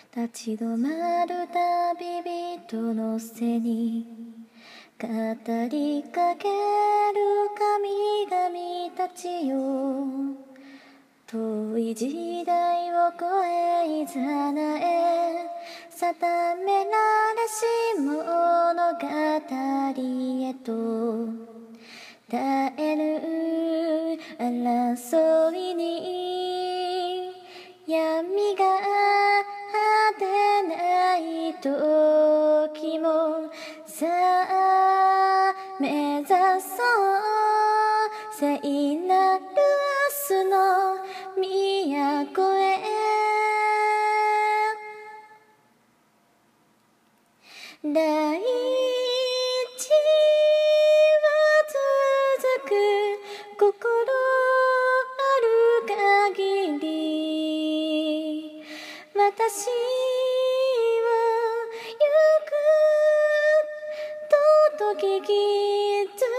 立ち止まる旅人の背に語りかける神々たちよ、遠い時代を越えいざなえ定められし物語へと絶える争いに闇が果てない時もさあ目指そう聖なる明日の都へ。大地は続く心ある限り私は行くと時きず